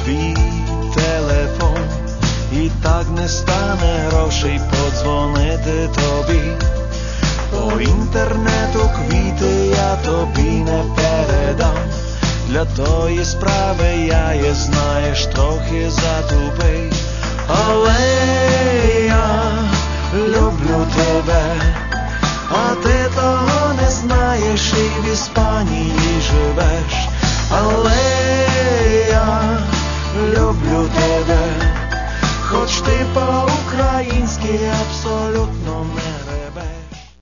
твій телефон, і так не стане грошей подзвонити тобі. По інтернету квіти я тобі не передам. Для тої справи я є, знаєш, трохи затупий. Але я люблю тебе, а ти того не знаєш і в Іспанії живеш. Але я люблю тебе, хоч ти по-українськи абсолютно